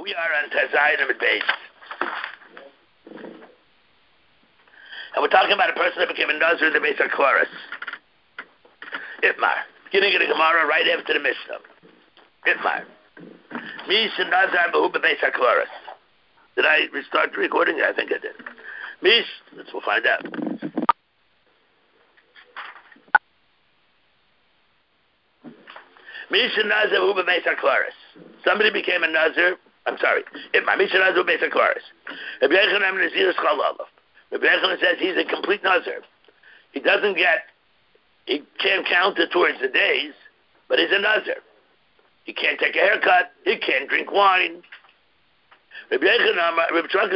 And we're talking about a person that became a Nazir in the Beis HaKlaros. Itmar. Beginning of the Gemara right after the Mishnah. Itmar. Mish Nazar Behu Beis HaKlaros. Did I restart the recording? I think I did. Mish, we'll find out. Mish Nazar Behu Beis HaKlaros. Somebody became a Nazir. I'm sorry. Itmar. Mish Nazar Behu Beis HaKlaros. Rabbi Yochanan Nazir Schalalav. Rabbi Yochanan says he's a complete Nazir. He can't count it towards the days, but he's a Nazir. He can't take a haircut. He can't drink wine. Rabbi Shlomo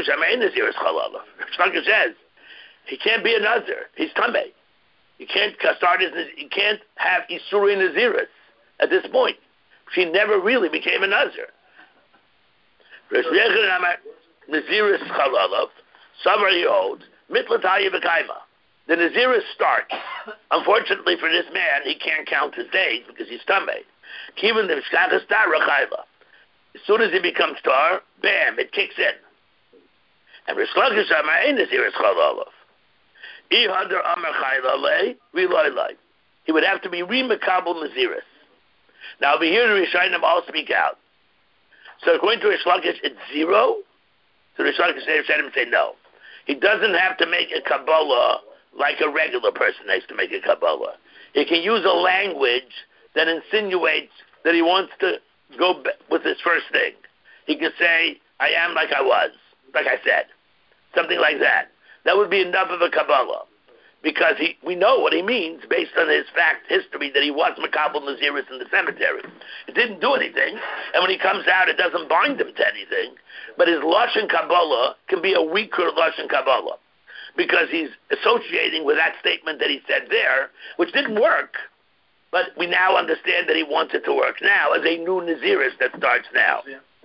says he can't be a Nazir. He's Tameh. He can't have Isurei Naziris at this point. She never really became a Nazir. Rabbi Yochanan Naziris Chalalov. Savar he holds Mitlataya V'Kaima. The Naziris starts. Unfortunately for this man, he can't count his days because he's Tameh. Even the Mishkachas Tar Rachayla. As soon as he becomes Tar, bam, it kicks in. And Rish Lakish Amar Ein Naziris Chalalov. Ihadar Amar Chayla Le Riloy. He would have to be Rimakabel Naziris. Now over here the Rishonim all speak out. So according to Rish Lakish, it's 0. So Rish Lakish say no. He doesn't have to make a Kabbalah like a regular person has to make a Kabbalah. He can use a language that insinuates that he wants to go with his first thing. He could say, I am like I was, like I said. Something like that. That would be enough of a Kabbalah. Because we know what he means based on his fact history that he was Makabel Naziris in the cemetery. It didn't do anything, and when he comes out, it doesn't bind him to anything. But his Lashon Kabbalah can be a weaker Lashon Kabbalah because he's associating with that statement that he said there, which didn't work. But we now understand that he wants it to work now as a new Naziris that starts now.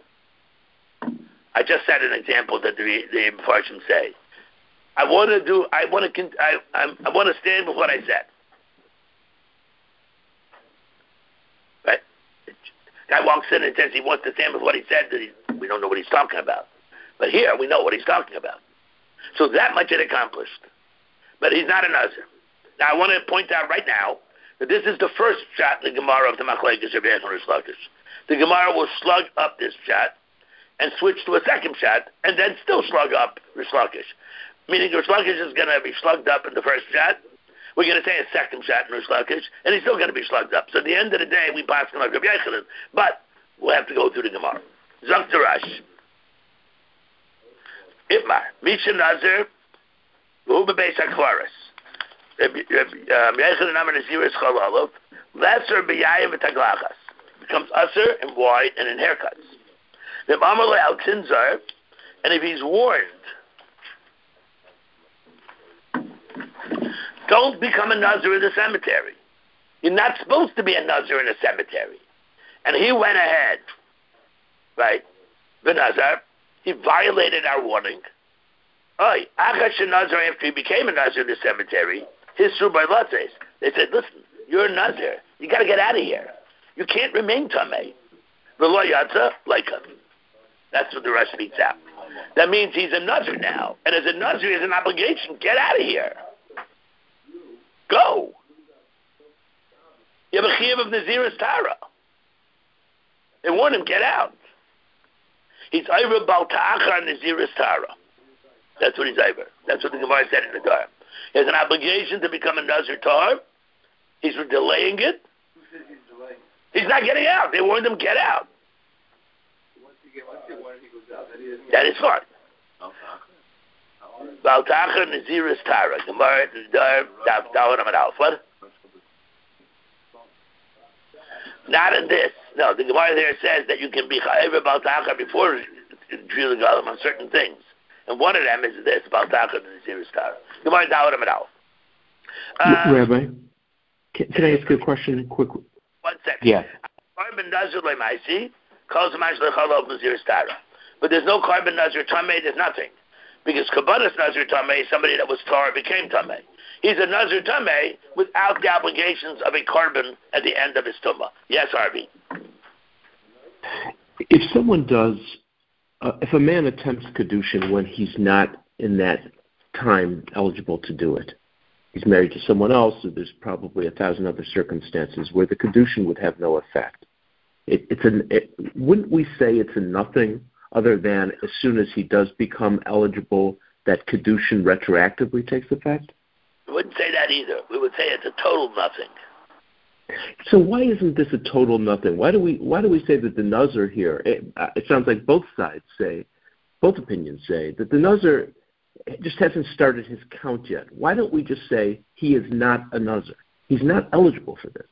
I just said an example that the Mepharshim say. I want to stand with what I said. Right? Guy walks in and says he wants to stand with what he said. We don't know what he's talking about. But here we know what he's talking about. So that much it accomplished. But he's not a Nazir. Now I want to point out right now that this is the first shot in the Gemara of the Machlekes Rabbi Yochanan and Rish Lakish. The Gemara will slug up this shot and switch to a second shot and then still slug up Rish Lakish. Meaning Rish Lakish is going to be slugged up in the first shot. We're going to say a second shot in Rish Lakish, and he's still going to be slugged up. So at the end of the day, we pass him like Rabbi Yochanan, but we'll have to go through the Gemara. Zok Darash. Itmar. Misha Nazir. V'hu bebeis HaKlaros. Rabbi Yochanan Amar Naziris Chalalov. Lesser b'yayim v'taglachas. Becomes usher in wine and in haircuts. Rabbi Amar Le'al Tinzar. And if he's warned, don't become a Nazir in the cemetery. You're not supposed to be a Nazir in a cemetery. And he went ahead, right? The Nazir, he violated our warning. After he became a Nazir in the cemetery, his Subaylates, they said, listen, you're a Nazir. You got to get out of here. You can't remain Tameh. V'lo yatsa leika. That's what the rest speaks out. That means he's a Nazir now. And as a Nazir, he has an obligation. Get out of here. Go. You have a chiyuv of Naziris Tara. They warn him, get out. He's over Bal Ta'achar Naziris Tara. That's what he's over. That's what the Gemara said in the Torah. He has an obligation to become a Nazir Tar. He's delaying it. Who says he's delaying? He's not getting out. They warned him, get out. Once he goes out, that is fine. Bal Ta'achar Naziris Tara. Gemara Daf Daled Amud Aleph. What? Not in this. No, the Gemara there says that you can be chayav Bal Ta'achar before drilling on certain things. And one of them is this, Bal Ta'achar Naziris Tara. Gemara Daled Amud Aleph. Rabbi, can I ask you a question quick? 1 second. Yeah. Carbon Nazir Lemaisi calls the Mashal Chalov Naziris Tara. But there's no carbon Nazir Tameh, there's nothing. Because Kabbalas Nazir Tameh is somebody that was Tar became Tameh. He's a Nazir Tameh without the obligations of a carbon at the end of his Tumah. Yes, Harvey. If someone does if a man attempts Kedushin when he's not in that time eligible to do it, he's married to someone else, so there's probably 1,000 other circumstances where the Kedushin would have no effect. Wouldn't we say it's a nothing other than as soon as he does become eligible, that Kedushin retroactively takes effect? We wouldn't say that either. We would say it's a total nothing. So why isn't this a total nothing? Why do we say that the Nazir here? It sounds like both opinions say that the Nazir just hasn't started his count yet. Why don't we just say he is not a Nazir? He's not eligible for this.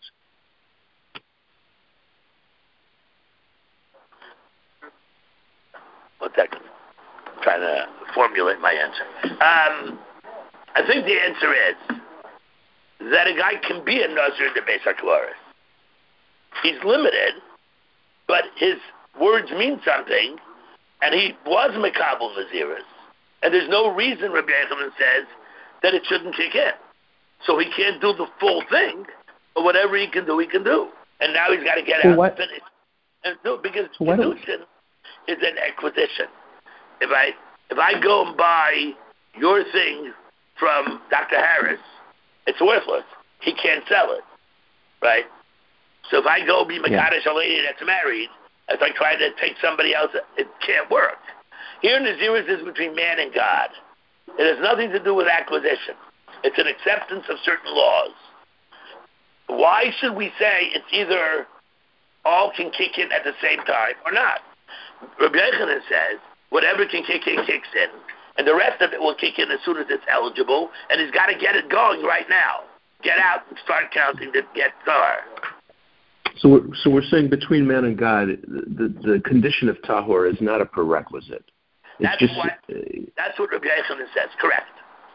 One second. I'm trying to formulate my answer. I think the answer is that a guy can be a Nazir in the Beis HaKvaros. He's limited, but his words mean something, and he was Mekabel Naziris. And there's no reason, Rabbi Yochanan says, that it shouldn't kick in. So he can't do the full thing, but whatever he can do, he can do. And now he's got to get out and finish. And do it because Kedushin is an acquisition. If I go and buy your thing from Dr. Harris, it's worthless. He can't sell it, right? So if I go be Mekadosh a lady that's married, if I try to take somebody else, it can't work. Here, Naziris is between man and God. It has nothing to do with acquisition. It's an acceptance of certain laws. Why should we say it's either all can kick in at the same time or not? Rabbi Yochanan says whatever can kick in, kicks in. And the rest of it will kick in as soon as it's eligible, and he's got to get it going right now. Get out and start counting to get Tahor. So we're saying between man and God, the condition of Tahor is not a prerequisite. That's what Rabbi Yochanan says. Correct.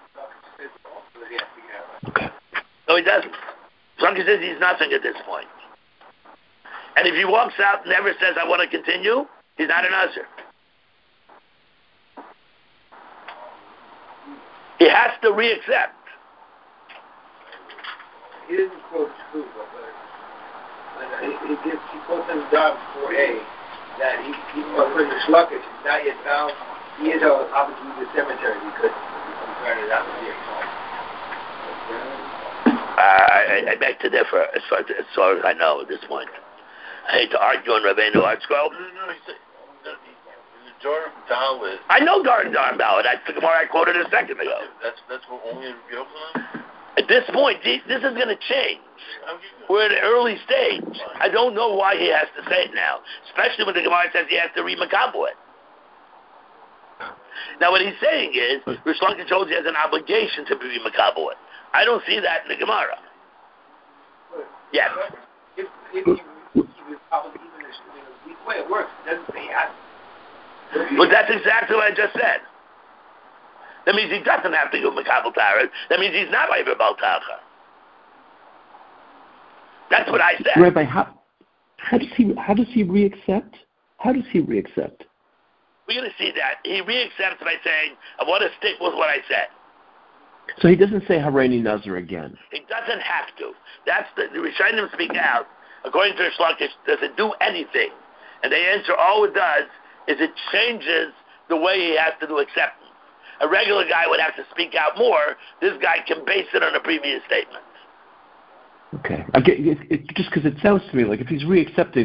Okay. No, he doesn't. Flunky says he's nothing at this point. And if he walks out and never says, I want to continue, he's not an Nazir. He has to re-accept. He didn't quote Shkuva, but he quotes in Dom 4a that according to Shlukish, he's not yet bound. He is obligated to leave the cemetery because he's started out with the I beg to differ as far as I know at this point. I hate to argue on Rabbeinu Art Scroll. No, he said, Durham Dalit. I know Durham Dalit. That's the Gemara I quoted a second ago. That's what only in Yochanan? At this point, this is going to change. We're at an early stage. I don't know why he has to say it now, especially when the Gemara says he has to read Makabu it. Now, what he's saying is, Rish Lakish holds he has an obligation to be Makabu it. I don't see that in the Gemara. Yes. If he was probably even the way it works, it doesn't say he has to. But that's exactly what I just said. That means he doesn't have to do Mekabel Tahor. That means he's not Eiver Bal Tacha. That's what I said. Rabbi, how does he re-accept? How does he re-accept? We're going to see that. He re-accepts by saying, I want to stick with what I said. So he doesn't say Hareini Nazir again. He doesn't have to. That's the Rishonim speak out. According to Rish Lakish, does it do anything? And they answer all it does is it changes the way he has to do acceptance. A regular guy would have to speak out more. This guy can base it on a previous statement. Okay. Just because it sounds to me like if he's re-accepting,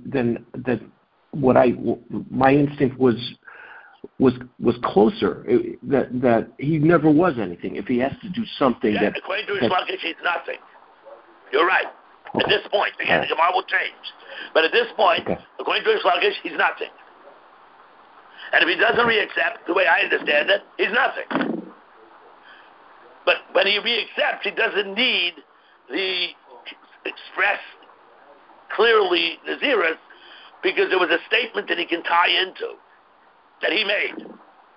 my instinct was closer. That he never was anything. If he has to do something according to Rish Lakish, he's nothing. You're right. Okay. At this point, again, the Gemara will change. But at this point, according to Rish Lakish, he's nothing. And if he doesn't re-accept, the way I understand it, he's nothing. But when he re-accepts, he doesn't need the express clearly Naziris, because there was a statement that he can tie into, that he made.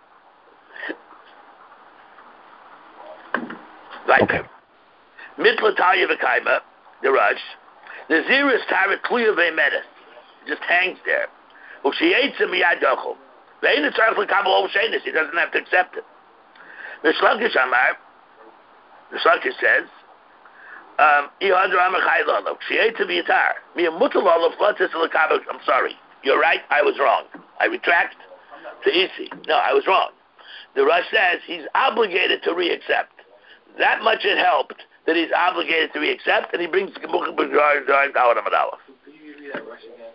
Right. Okay. Mitla Taya V'Kaima, the Rush, Naziris Tara Kluya Ve'Medes, just hangs there. U'Shiyetzim Miyad Yochel. He doesn't have to accept it. Rish Lakish says, I'm sorry, you're right, I was wrong. I retract. to Isi. No, I was wrong. The Rush says he's obligated to re-accept. That much it helped that he's obligated to re-accept, and he brings the Gemuchim B'Gar Darim Dalet Amud Aleph. Can you read that Rush again?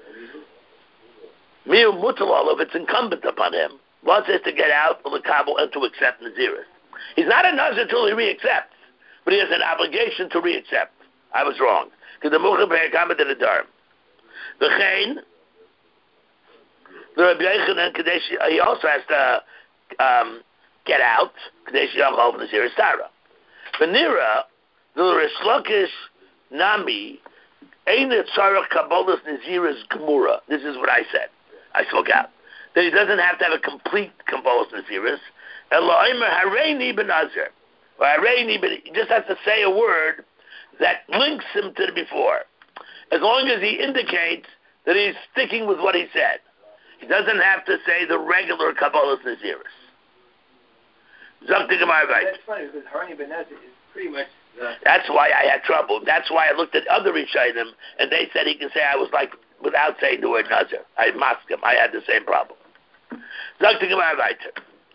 Miu Mutalal, if it's incumbent upon him, wants us to get out of the Kabul and to accept Naziris. He's not a Nazir until he re-accepts, but he has an obligation to re-accept. I was wrong. Because the Muchim B'Gar did a Darim. The Chain, the Rabbi Yochanan, he also has to get out. Kadesh Yom Chol Naziris Tara. Venira, the Rish Lakish Nami, Ein Tzarech Kabbalas Naziris Gemura. This is what I said. I spoke out. That he doesn't have to have a complete Kabbalas Naziris. Eloimer Hareini Benazir. Or Hareini Ben. He just has to say a word that links him to the before. As long as he indicates that he's sticking with what he said. He doesn't have to say the regular Kabbalas Naziris. That's funny because Harani Ben Nazir is pretty much. That's why I had trouble. That's why I looked at other Rishonim, and they said he can say I was like without saying the word Nazir. I masked him. I had the same problem. Zok Gemara weiter.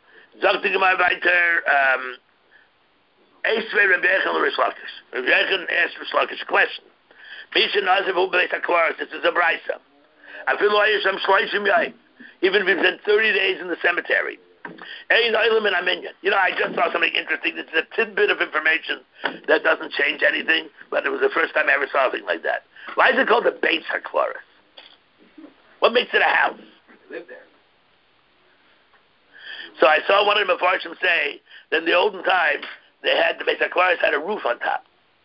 Eisvei Rabbi Yochanan Rish Lakish. Rabbi Yochanan asked Rish Lakish a question. Misha Nazir who Beis HaKvaros. This is a brisa. I feel like I'm shloishim yai. Even if he spent 30 days in the cemetery. You know, I just saw something interesting. It's a tidbit of information that doesn't change anything, but it was the first time I ever saw something like that. Why is it called the Beis HaKvaros? What makes it a house? Live there. So I saw one of the Mefarshim say that in the olden times, they had the Beis HaKvaros had a roof on top.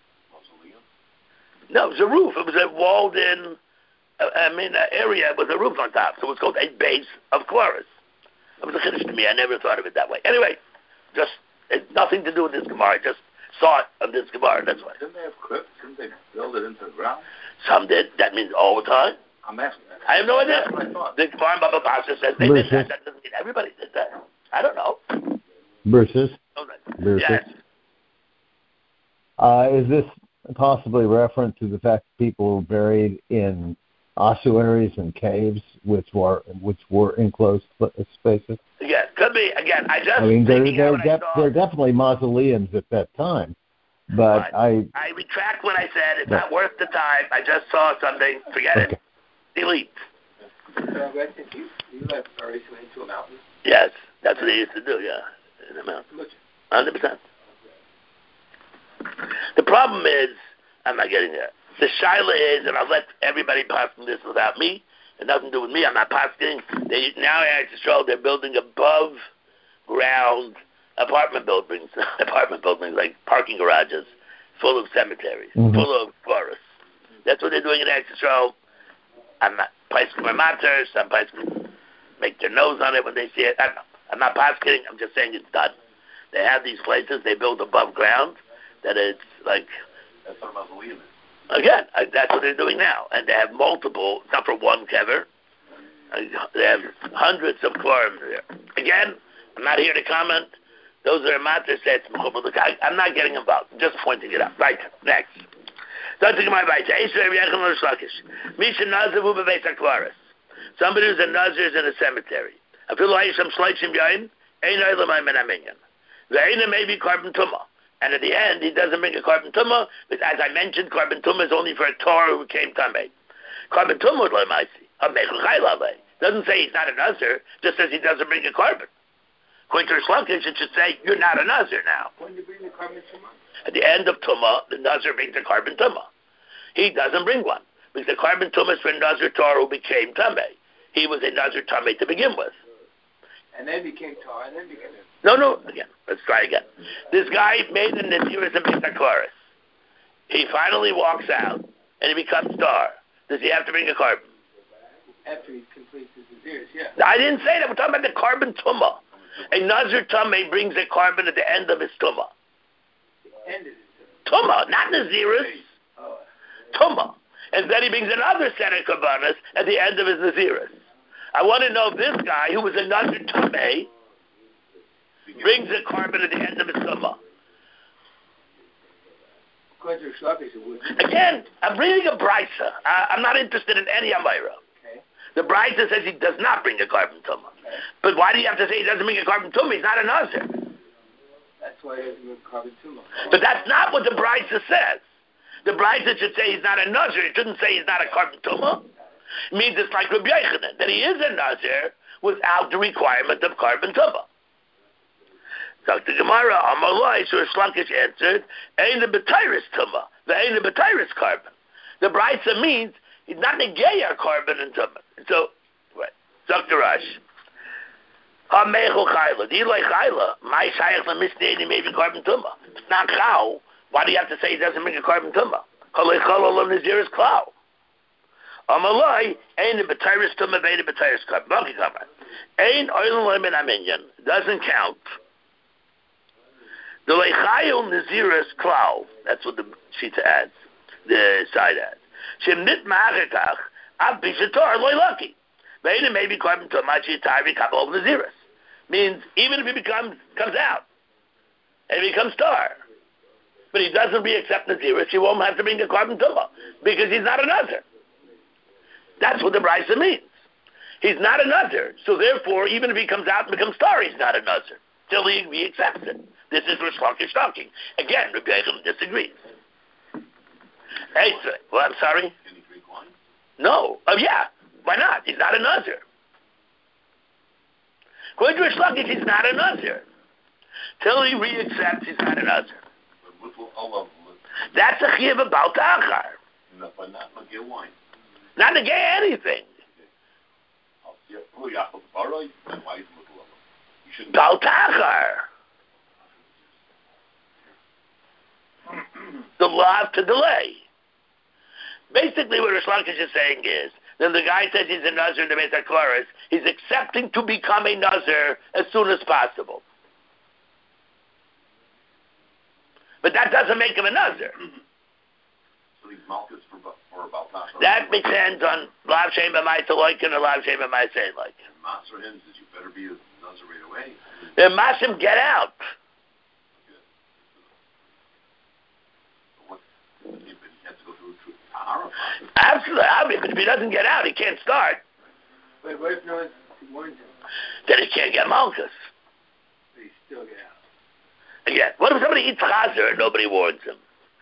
No, it was a roof. It was a walled-in area with a roof on top. So it was called a Beis of Kvaros. It was a chiddush to me. I never thought of it that way. Anyway, just it's nothing to do with this Gemara. I just saw it on this Gemara. That's why. Didn't they have crypts? Didn't they build it into the ground? Some did. That means all the time. I'm asking. I have no idea. That's what I thought. The Gemara Baba Basra says they did that. That doesn't mean everybody did that. I don't know. Versus. Yes. Is this possibly referent to the fact that people were buried in ossuaries and caves, which were enclosed spaces? Yeah, could be. Again, I just. They're definitely mausoleums at that time, but I retract what I said. It's not worth the time. I just saw something. Forget it. Delete. So I think you left Paris into a mountain. Yes, that's what they used to do. Yeah, in a mountain. 100%. The problem is, I'm not getting there. The shaila is, and I'll let everybody pass from this without me. It has nothing to do with me. I'm not passing. They now they're building above ground apartment buildings like parking garages, full of cemeteries, full of forests. That's what they're doing in Eretz Yisrael. I'm not passing my matter. Some passing make their nose on it when they see it. I don't know. I'm not passing. I'm just saying it's done. They have these places they build above ground that it's like. That's what I'm believing. Again, that's what they're doing now. And they have multiple, not for one kever. They have hundreds of kvarim there. Again, I'm not here to comment. Those are matter sets. I'm not getting involved. I'm just pointing it out. Right, next. Somebody who's a nazir is in a cemetery. Maybe carbon tumah. And at the end, he doesn't bring a carbon tumah, because as I mentioned, carbon tumah is only for a Torah who came tamei. Carbon tumah doesn't say he's not a nazir, just says he doesn't bring a carbon. According to Rish Lakish, it should say you're not a nazir now. When you bring the carbon tumah? At the end of tumah, the nazir brings a carbon tumah. He doesn't bring one, because the carbon tumah is for a nazir Torah who became tamei. He was a nazir tamei to begin with. And then became Torah, and then became. No, again. Let's try again. This guy made a Naziris and Beis HaKvaros. He finally walks out, and he becomes Tar. Does he have to bring a carbon? After he completes his Naziris, yeah. I didn't say that. We're talking about the carbon tumah. A Nazir Tamei brings a carbon at the end of his tumah. Tumah, not Naziris. Tumah. And then he brings another set of karbanos at the end of his Naziris. I want to know if this guy, who was a Nazir Tamei, brings a carbon at the end of his tumah. Again, I'm reading a brisa. I'm not interested in any Amira. Okay. The Brisa says he does not bring a carbon tumah. But why do you have to say he doesn't bring a carbon tumah? He's not a nazir. That's why he doesn't bring carbon tumah. But that's not what the Brisa says. The Brisa should say he's not a nazir. It shouldn't say he's not a carbon tumah. It means it's like Rabbi Yochanan, that he is a nazir without the requirement of carbon tumah. Dr. Gemara, Amalai, so Lakish answered, Ein the B'tairis tumah, the Ein the B'tairis carbon. The Brisa means he's not negaya carbon and tumah. So, right. Dr. Rash. Ha-meichel chayla. Do you like chayla? My shayach la-misnei maybe carbon tumah. It's not chau. Why do you have to say he doesn't bring a carbon tumah? Halei chala lo-naziris klau. Amalai, Ein the B'tairis tumah, Ein the B'tairis carbon. Monkey cover. Ein oil lemon aminyan. Doesn't count. The leichayu naziris klau. That's what the Shita adds. The side adds. Shemnit ma'achekach, ab bishator loy lucky. Later maybe carbon to machi tari kabol naziris. Means even if he comes out and he becomes star, but he doesn't re-accept naziris, he won't have to bring a carbon tumah because he's not a nazir. That's what the Brisa means. He's not a nazir, so therefore, even if he comes out and becomes star, he's not a nazir till he re-accepts it. This is Rish Lakish talking. Again, Rabbi Yochanan disagrees. Hey, well, I'm sorry? Can he drink wine? No. Oh, yeah. Why not? He's not a nazir. According to Rish Lakish, he's not a nazir. Till he re-accepts, he's not a nazir. That's a chiyuv about ta'achar. No, but not negay wine. Not negay anything. About ta'achar. The law to delay. Basically, what Rish Lakish is saying is, then the guy says he's a nazir in the Beit HaKoros, he's accepting to become a nazir as soon as possible. But that doesn't make him a nazir. So these malchus for about that depends on lav shem b'mai taloikin or lav shem b'mai sein like. And master him says you better be a nazir right away. Then masim get out. Absolutely, but if he doesn't get out, he can't start. Wait, what if no one warns him? Then he can't get malchus. But he still get out. Again, what if somebody eats chazer and nobody warns him?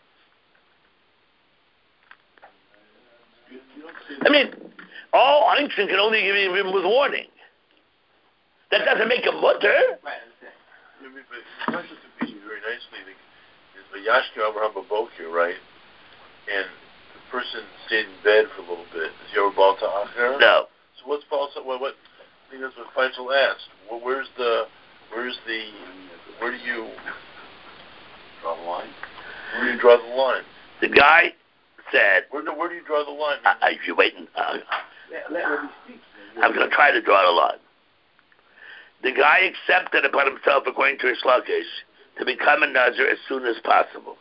I mean, all Einstein can only give him with warning. That doesn't make him mutter. Right, I understand. But Moshe teaching very nicely is Vayashkim Abraham Babokir, right? And the person stayed in bed for a little bit. Is he ever Baal Ta'achar? No. So what's Baal Ta'achar? What? I think that's what Faisal asked. Well, where do you draw the line? Where do you draw the line? The guy said, Where do you draw the line? if you're waiting, Let him speak. I'm going to try to draw the line. The guy accepted upon himself, according to Rish Lakish, to become a nazir as soon as possible.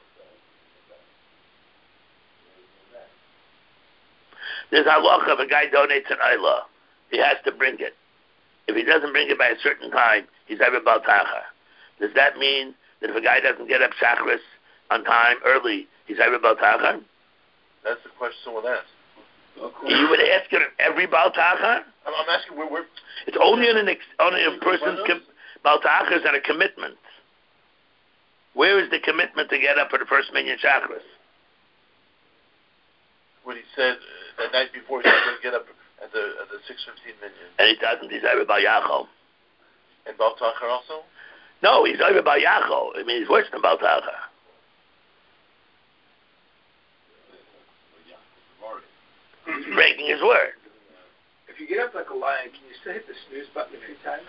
There's halacha if a guy donates an ayla, he has to bring it. If he doesn't bring it by a certain time, he's ever Baal Ta'achar. Does that mean that if a guy doesn't get up Shacharis on time early, he's ever Baal Ta'achar? That's the question someone asked. You would ask it of every Baal Ta'achar? I'm asking where. It's only on a person's Baal Ta'achar is on a commitment. Where is the commitment to get up for the first minyan Shacharis? When he said the night before he's going to get up at the 6:15 minyan. And he doesn't. He's over Baal Yachol. And Baal Ta'achar also? No, he's over Baal Yachol. I mean, he's worse than Baal Ta'achar. He's breaking his word. If you get up like a lion, can you still hit the snooze button a few times?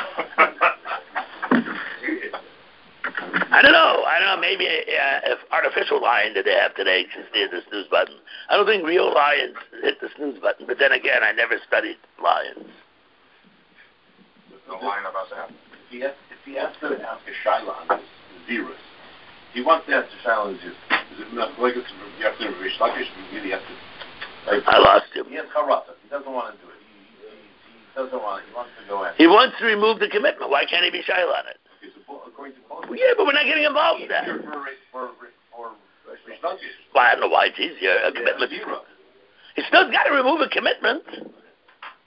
I don't know. Maybe if artificial lion that they have today can hit the snooze button. I don't think real lions hit the snooze button. But then again, I never studied lions. There's no lion about that. If he has to ask a shaila on his zirus, he wants to ask a shaila on his zirus. Is it not like it's you have to Rish Lakish? You really have to. I lost him. He has charata. He doesn't want to do it. He doesn't want it. He wants to go after. He wants to remove the commitment. Why can't he be shaila on it? Okay, so according to both. Well, yeah, but we're not getting involved in that. For Rish Lakish. Well, I don't know why it's easier. A commitment. He still got to remove a commitment.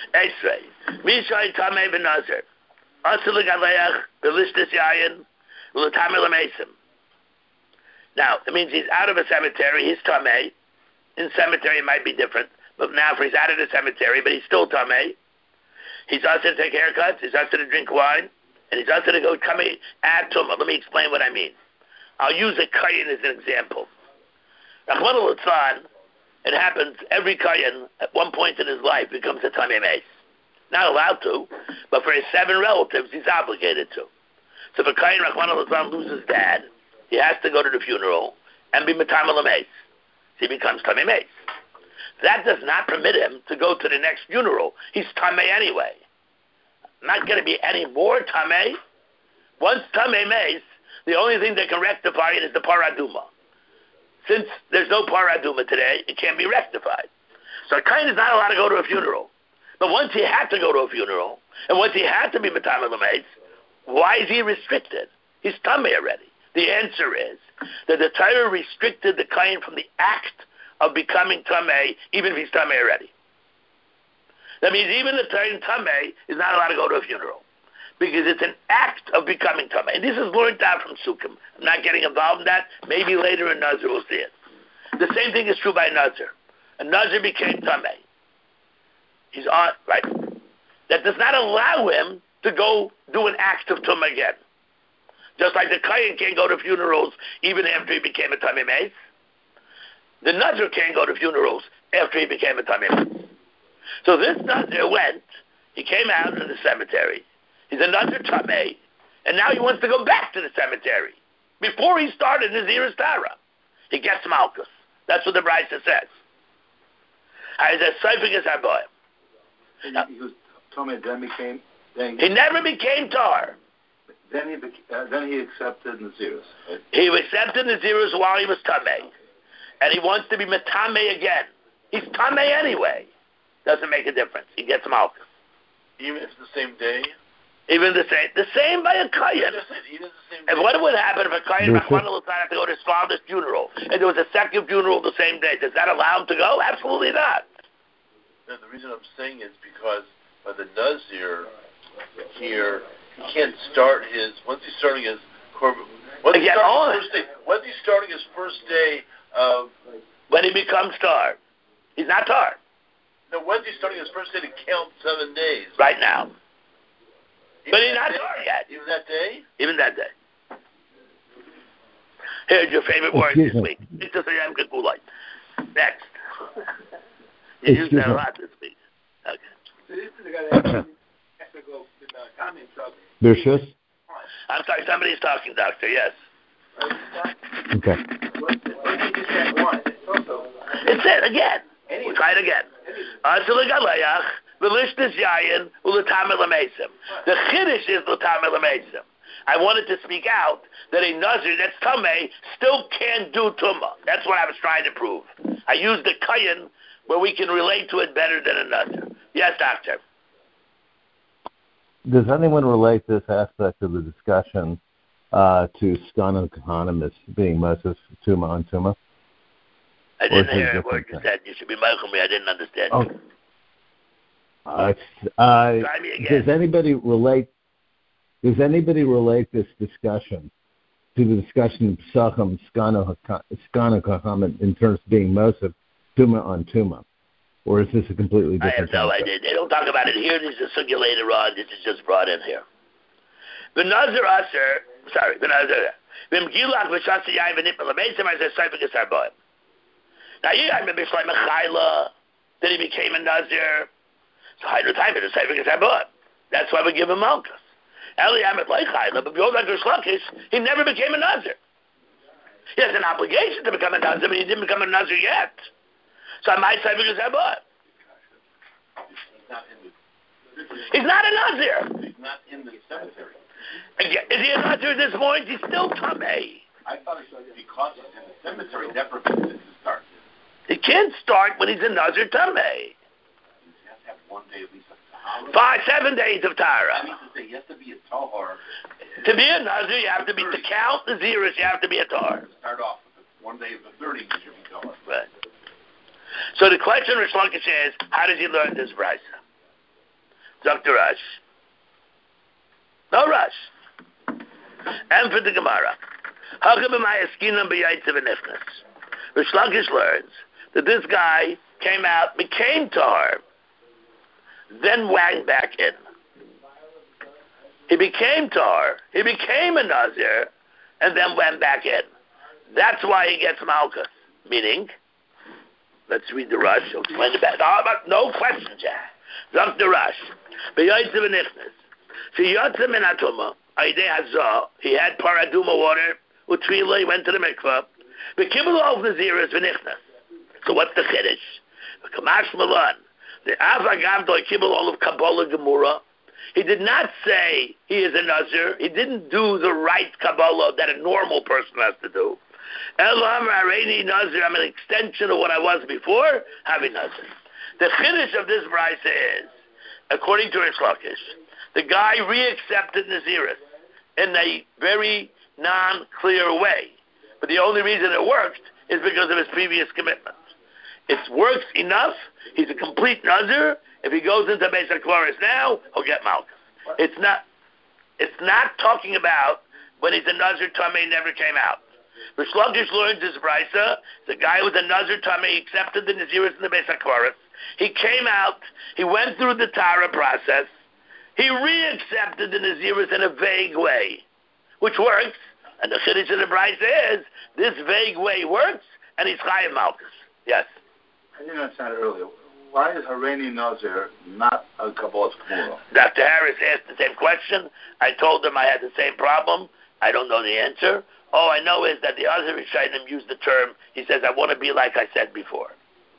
Esrei. Mishay Tamei B'Nazir. Asur L'Galeach B'Lishtis Yayin L'Tamei L'Mesim. Now, it means he's out of a cemetery, he's Tamei. In cemetery it might be different. But now if he's out of the cemetery, but he's still Tamei, he's also to take haircuts, he's also to drink wine, and he's also to go add Tumah. Let me explain what I mean. I'll use a Kayin as an example. Rachmana Litzlan, it happens every Kayin at one point in his life becomes a Tamei Meis. Not allowed to, but for his 7 relatives, he's obligated to. So if a Kayin Rachmana Litzlan loses dad, he has to go to the funeral and be Metamei L'Meis. So he becomes Tamei Meis. That does not permit him to go to the next funeral. He's Tamei anyway. Not going to be any more Tamei. Once Tamei Meis, the only thing that can rectify it is the Paraduma. Since there's no Paraduma today, it can't be rectified. So Kain is not allowed to go to a funeral. But once he had to go to a funeral, and once he had to be Metamei L'Meis, why is he restricted? He's Tamei already. The answer is that the Torah restricted the Kain from the act of becoming Tamei, even if he's Tamei already. That means even the Torah Tamei is not allowed to go to a funeral, because it's an act of becoming Tamei. And this is learned out from Sukkim. I'm not getting involved in that. Maybe later in Nazir we'll see it. The same thing is true by Nazir. A Nazir became Tamei. He's on, right? That does not allow him to go do an act of Tumah again. Just like the Kayin can't go to funerals even after he became a Tamei Meis, the Nazir can't go to funerals after he became a Tamei Meis. So this Nazir went, he came out of the cemetery, he's a Nazir Tamei, and now he wants to go back to the cemetery. Before he started Naziris Tara, he gets Malchus. That's what the Brisa says. He was Tamei, then became... He never became Tar. Then he accepted Nazirus. Right? He accepted Nazirus while he was Tamei. Okay. And he wants to be Metamei again. He's Tamei anyway. Doesn't make a difference. He gets Malchus. Even if it's the same day? Even the same by a Kayin. And what would happen if a Kayin Rachmana Litzlan had to go to his father's funeral, and there was a second funeral the same day? Does that allow him to go? Absolutely not. No, the reason I'm saying is because by the Nazir here, he can't start his, once he's starting his korban, once he's starting his first day of... When he becomes Tar. He's not Tar. No, when's he starting his first day to count 7 days? Right now. But he's not Tar yet. Even that day? Even that day. Here's your favorite word this week. Next. You used that a lot this week. Okay. So this is the guy that has to go in the comment truck. Bershus? I'm sorry, somebody's talking, Doctor, yes. Okay. It's it again. We'll try it again. The Chiddush is L'tamei L'Mesim. I wanted to speak out that a Nazir that's Tamei still can do Tumah. That's what I was trying to prove. I used the Kayin where we can relate to it better than a Nazir. Yes, Doctor. Does anyone relate this aspect of the discussion to Skana Kahanim being Moses Tumah on Tumah? I didn't hear a word you said. You should be Michael me. I didn't understand. Try me again. Does anybody relate this discussion to the discussion of Psachim Skana Kahanim in terms of being Moses Tumah on Tumah? Or is this a completely different I have no idea. They don't talk about it here. This is a sugya later on. This is just brought in here. B'nazir aser, b'nazir. B'mgilach v'shasi yayin v'nipel l'meisem aser seifik es harboim. Now, I remember Shlomo Chayla, then he became a Nazir. So Hainu Taimid is seifik es harboim. That's why we give him Malchus. Eli Amet like Chayla, but behold, like Rish he never became a Nazir. He has an obligation to become a Nazir, but he didn't become a Nazir yet. So I might say because I bought. He's not a Nazir. He's not in the cemetery. Is he a Nazir at this point? He's still Tamei. I thought it was because he's in the cemetery, that prevents him to start. He can't start when he's a Nazir Tamei. He has to have 1 day at least of Tahara. 7 days of Tahara. That means to say he has to be a Tahar. To be a Nazir, you have to be, to count the zeros, you have to be a Tahar. Start off with 1 day of the 30, you should be Tahar. Right. So the question Rish Lakish is, how does he learn this brisa? Dr. Rush. No rush. And for the Gemara. Rish Lakish learns that this guy came out, became Tahar, then went back in. He became Tahar, he became a Nazir, and then went back in. That's why he gets Malchus. Meaning, let's read the Rush, I'll explain it better. No question, Jack. Dr. Rush. He had paraduma water, Utrila, he went to the mikvah. So what's the chiddush? Kamash Malan. The Avagavdoi Kibbul all of Kabbalah Gemura. He did not say he is a Nazir. He didn't do the right Kabbalah that a normal person has to do. Elam Areini Nazir, I'm an extension of what I was before, having Nazir. The chiddush of this brisa is, according to Rish Lakish, the guy re-accepted Nazirus in a very non-clear way. But the only reason it worked is because of his previous commitment. It works enough. He's a complete Nazir. If he goes into Beis HaKvaris now, he'll get Malchus. It's not talking about when he's a Nazir Tamei never came out. Rish Lakish learns this brisa. The guy was a Nazir Tamei, accepted the Nazirus in the Beis HaKvaris. He came out. He went through the Tara process. He re-accepted the Nazirus in a vague way, which works. And the chiddush of the brisa is this vague way works, and he's Chayav Malchus. Yes. I didn't understand earlier. Why is Hareini Nazir not a Kabbalah Gemara? Dr. Harris asked the same question. I told him I had the same problem. I don't know the answer. All I know is that the other Rishonim used the term, he says, I want to be like I said before.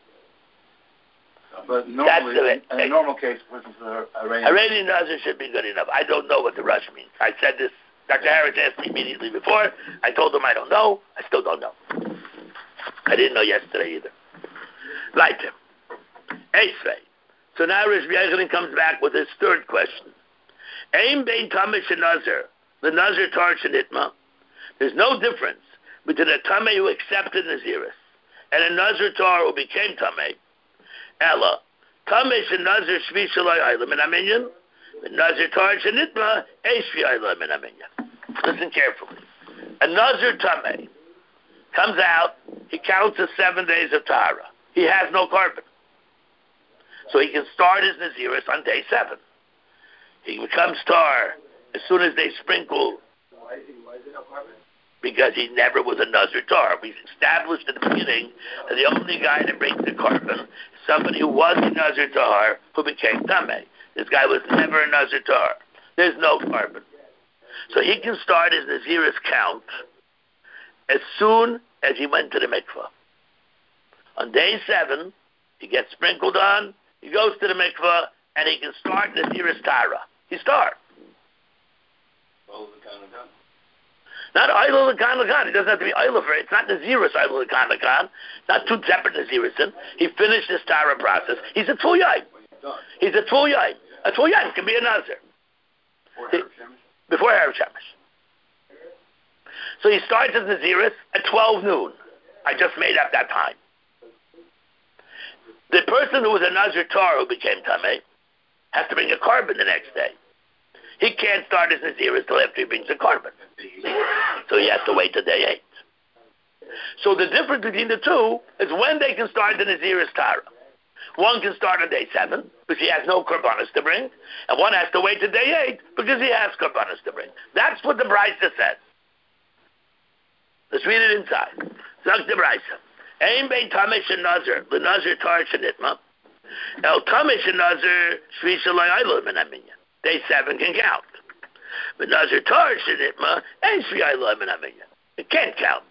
But normally, in a normal case, Hareini Nazir should be good enough. I don't know what the rush means. I said this. Dr. Harris asked me immediately before. I told him I don't know. I still don't know. I didn't know yesterday either. Like him. Esrei. So now Rish Yechanan comes back with his third question. Aim bein Tamei Nazir, the Nazir Tar Shenitma. There's no difference between a Tamei who accepted Nazirus and a Nazir Tar who became Tamei. Ella. Tamei Nazir Shvi Shalai Ayla Min Aminyan. The Nazir Tar Shenitma Shvi Ayla Min Aminyan. Listen carefully. A Nazir Tamei comes out, he counts the 7 days of Tahara. He has no carbon. So he can start his Nazirus on day 7. He becomes tar as soon as they sprinkle. Why is it no carbon? Because he never was a Nazir tar. We established at the beginning that the only guy that brings the carbon is somebody who was a Nazir tar who became Tamei. This guy was never a Nazir tar. There's no carbon. So he can start his Nazirus count as soon as he went to the mikvah. On day 7, he gets sprinkled on, he goes to the mikvah, and he can start Nazirus Tara. He starts. Not Ayla Lakan Lakan. He doesn't have to be Ayla for it. It's not Nazirus Ayla Lakan Lakan. It's not 2 separate Nazirusin. He finished his Tara process. He's a Tvul Yaim. He's a Tvul Yaim. A Tvul Yaim can be a Nazir. Before Erev Shemesh. So he starts his Nazirus at 12 noon. I just made up that time. The person who was a Nazir Tar who became Tamei has to bring a carbon the next day. He can't start his Nazirus till after he brings a carbon. So he has to wait till day 8. So the difference between the two is when they can start the Nazirus Tara. One can start on day 7 because he has no karbanos to bring, and one has to wait till day 8 because he has karbanos to bring. That's what the brisa says. Let's read it inside. Zak the brisa. Aim bein Tamei Nazir, the Nazir Tar Shenitma. El Tamei Nazir Shvi Shalai Ayla Min Aminyan. Day 7 can count. But Nazir Tar Shenitma ain't Shvi Ayla Min Aminyan. It can't count.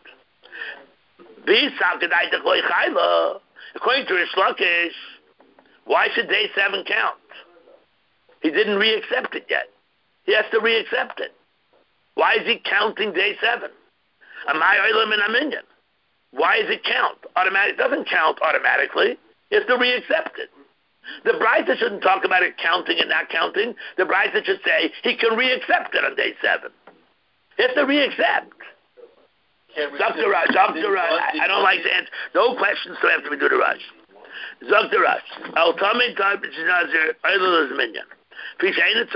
According to Rish Lakish, why should day 7 count? He didn't re-accept it yet. He has to re-accept it. Why is he counting day 7? Amai Ayla Min Aminyan. Why does it count? It doesn't count automatically. He has to re-accept it. The brisa shouldn't talk about it counting and not counting. The brisa should say he can re-accept it on day 7. He has to re-accept. Dr. Rush, I don't like to answer. No questions till after we do the Rush. Dr. Rush, Al Tamei Nazir Ayla Minyan. He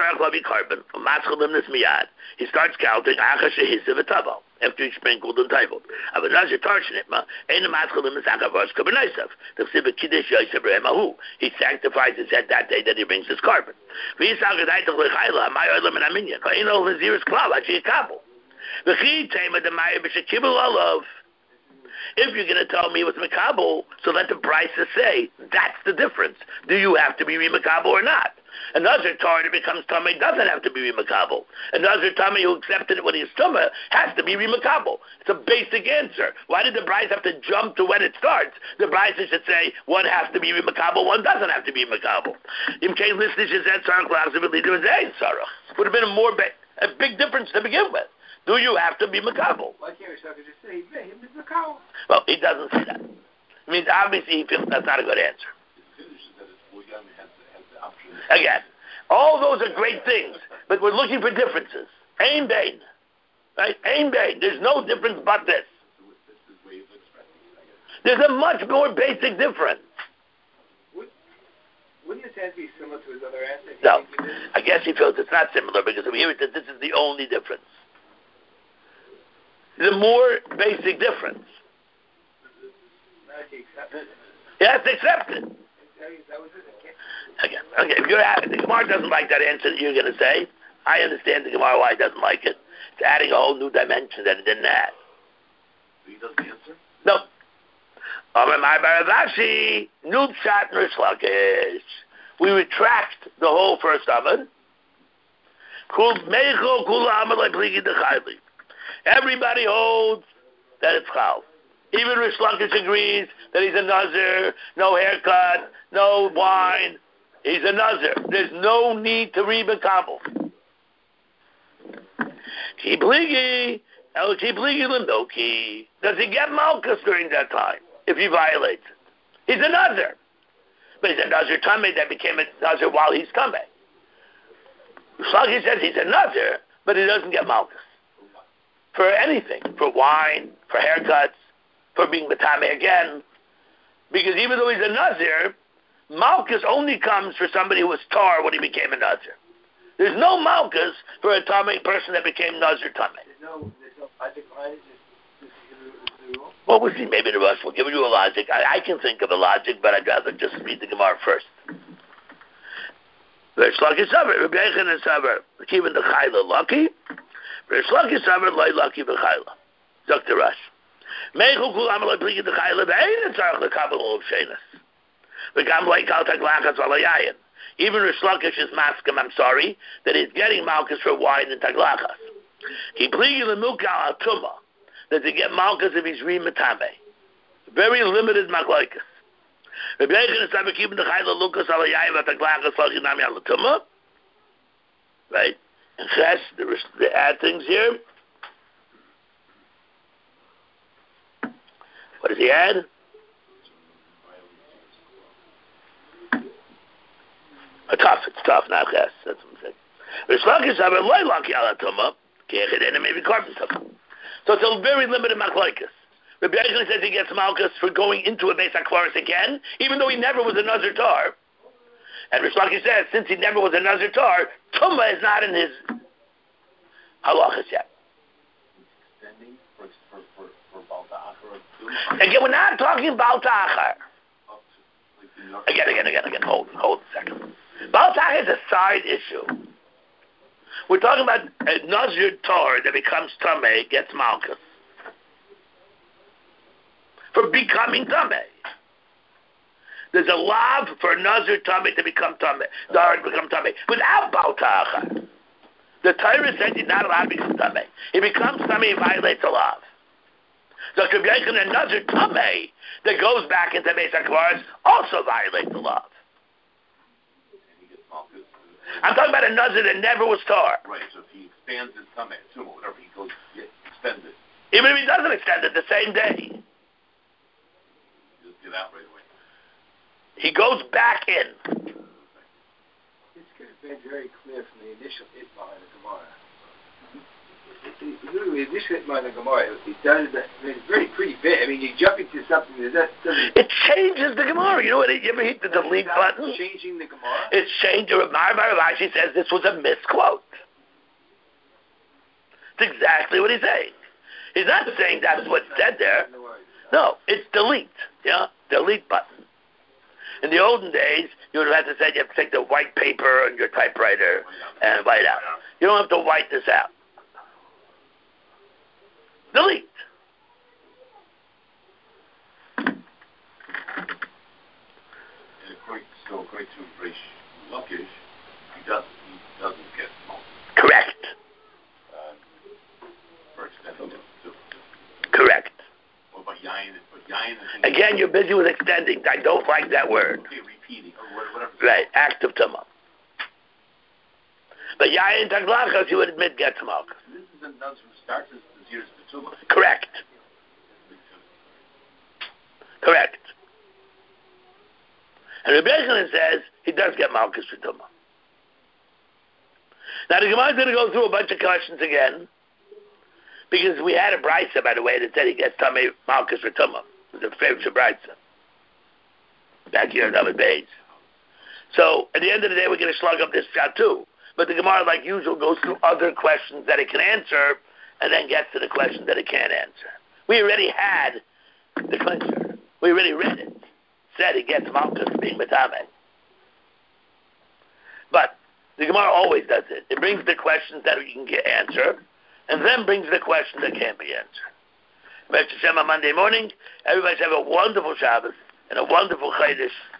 starts counting after he sprinkled and tabled. He sanctifies his head that day that he brings his carbon. If you're going to tell me it was Makabel, so let the Brisa say, that's the difference. Do you have to be Makabel or not? Another Torah that becomes Tameh doesn't have to be Makabel. Another Tameh who accepted it when he's Tumah has to be Makabel. It's a basic answer. Why did the Brisa have to jump to when it starts? The Brisa should say, one has to be Makabel, one doesn't have to be Makabel. Would have been a big difference to begin with. Do you have to be Makabel? Why can't we just say, hey, he's Makabel? Well, he doesn't say that. I mean, obviously he feels that's not a good answer. Again, all those are great things, but we're looking for differences. Ain Bain. Right? Ain Bain. There's no difference but this. There's a much more basic difference. Wouldn't his answer be similar to his other answer? No. I guess he feels it's not similar because we hear it that this is the only difference. The more basic difference. Yes, accept it. Again, okay. If the Gemara doesn't like that answer that you're going to say, I understand the Gemara why it doesn't like it. It's adding a whole new dimension that it didn't add. He doesn't answer? No. My Baravashi, Nubshat Rishlakish. We retract the whole first Amud. Everybody holds that it's Chal. Even Rish Lakish agrees that he's a Nazir, no haircut, no wine. He's a Nazir. There's no need to read Makabel. Does he get Malchus during that time if he violates it? He's a Nazir. But he's a Nazir Tameh that became a Nazir while he's Tameh. Rish Lakish says he's a Nazir, but he doesn't get Malchus. For anything, for wine, for haircuts, for being Matame again. Because even though he's a Nazir, Malchus only comes for somebody who was Tar when he became a Nazir. There's no Malchus for a Tameh person that became Nazir Tameh. There's no logic behind it? Well, we'll see. Maybe the Rush will give you a logic. I can think of a logic, but I'd rather just read the Gemara first. Rish Lakish Savar, Rabbi Yochanan Savar, keeping the Chayla lucky. Rish Lakish Savar, Loi lucky b'Chayla. Dr. Rush. Meichu kul amaloi pligi the Chayla, ve'ein tzarech lekabel ol shenas. V'gam loy kal taglachas alayayin. Even Rish Lakish is maskim, I'm sorry, that he's getting malchus for wine and taglachas. He pligi l'mukal al tumah, that they get malchus if he's re-matame. Very limited machlokes. Rabbi Yochanan Savar, keeping the Chayla lukas alayayin v'taglachas l'chinami al tumah. Right? And Ches, they add things here. What does he add? It's tough, not Ches. That's what I'm saying. Rish Lakish Savar loy laki ala tumah, ki'echidena maybe carbon tumah. So it's a very limited machlokes. Rabbi Yochanan says he gets malchus for going into a Beis HaKvaros again, even though he never was a Nazir Tar. And Rish Lakish says, since he never was a Nazir Tar, tumah is not in his halachas yet. Again, we're not talking about Ta'achar. Again. Hold a second. Baal Ta'achar is a side issue. We're talking about a Nazir Tar that becomes Tameh, gets Malchus. For becoming Tameh. There's a lav for a Nazir Tameh to become Tameh. Without Baal Ta'achar. The Torah said he's not allowed to become Tameh. He becomes Tameh, he violates a lav. So Rabbi Yochanan, another Tameh that goes back into Beis HaKvaros also violates the law. I'm talking about a Nazir that never was Tar. Right, so if he expands his Tameh, whatever he goes, extends it. Even if he doesn't extend it the same day. Just get out right away. He goes back in. This could have been very clear from the initial hit behind the Gemara. Literally, this is my Gemara. It does. It's very pretty bad. I mean, you jump into something that doesn't. It changes the Gemara. You know what? You ever hit the delete button? Changing the Gemara. It's changed. Rashi says this was a misquote. It's exactly what he's saying. He's not saying that's what's said there. No, it's delete. Yeah, delete button. In the olden days, you would have had to say you have to take the white paper on your typewriter and white out. You don't have to white this out. Delete. According to Rish Lakish, he doesn't get smoke. Correct. For extending it. Correct. Well, but yayin again, you're busy with extending. I don't like that word. Okay, repeating or whatever. Right, active tumah. But yayin taglachas, you would admit get smoke. This is the nuz who starts as the zeros betuma. Correct. Correct. And Rabbi Yochanan says he does get malchus for tumah. Now the Gemara is going to go through a bunch of questions again, because we had a brisa, by the way, that said he gets tummy malchus for tumah. It was a favorite brisa back here in David Bays. So at the end of the day, we're going to slug up this shot too. But the Gemara, like usual, goes through other questions that it can answer, and then gets to the question that it can't answer. We already had the clincher. We already read it. Said he gets malchus for being metame. But the Gemara always does it. It brings the questions that you can get answer, and then brings the question that can't be answered. Rest Hashem on Monday morning. Everybody have a wonderful Shabbos and a wonderful Chodesh.